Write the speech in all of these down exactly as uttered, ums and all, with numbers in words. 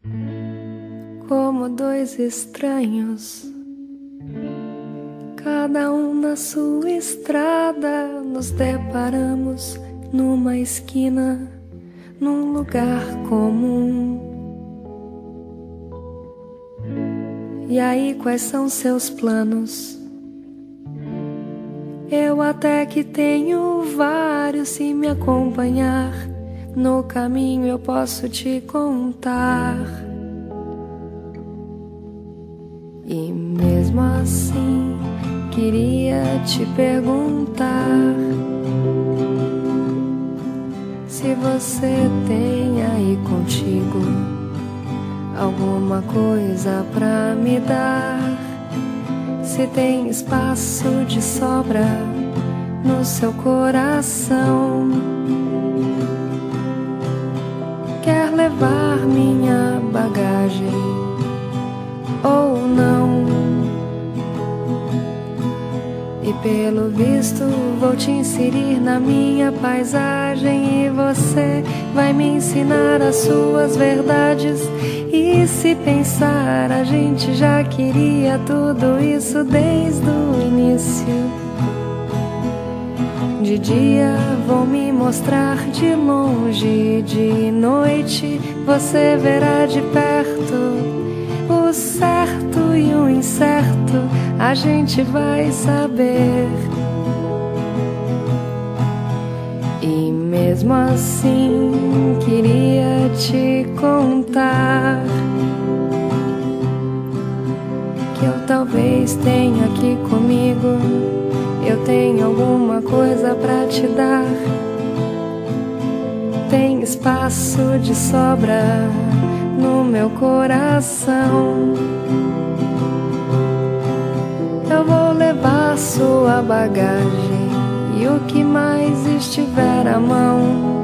Como dois estranhos, cada um na sua estrada, nos deparamos numa esquina, num lugar comum. E aí, quais são seus planos? Eu até que tenho vários, se me acompanhar no caminho eu posso te contar. E mesmo assim queria te perguntar se você tem aí contigo alguma coisa pra me dar, se tem espaço de sobra no seu coração. Quer levar minha bagagem ou não? E pelo visto vou te inserir na minha paisagem, e você vai me ensinar as suas verdades. E se pensar, a gente já queria tudo isso desde o início. De dia vou me mostrar de longe, de noite você verá de perto. O certo e o incerto a gente vai saber. E mesmo assim queria te contar que eu talvez tenha aqui comigo, eu tenho alguma coisa pra te dar. Tem espaço de sobra no meu coração. Eu vou levar sua bagagem e o que mais estiver à mão.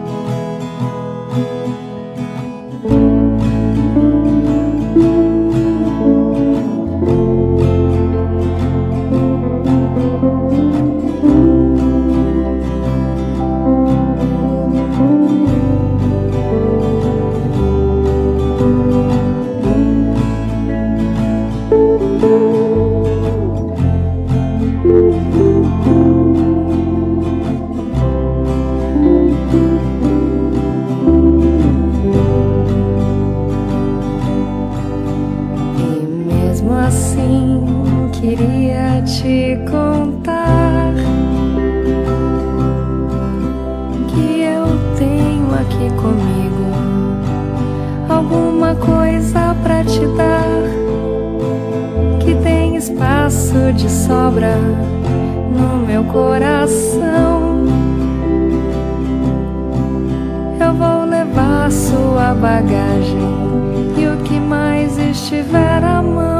Assim queria te contar que eu tenho aqui comigo alguma coisa pra te dar, que tem espaço de sobra no meu coração. Eu vou levar sua bagagem e o que mais estiver à mão.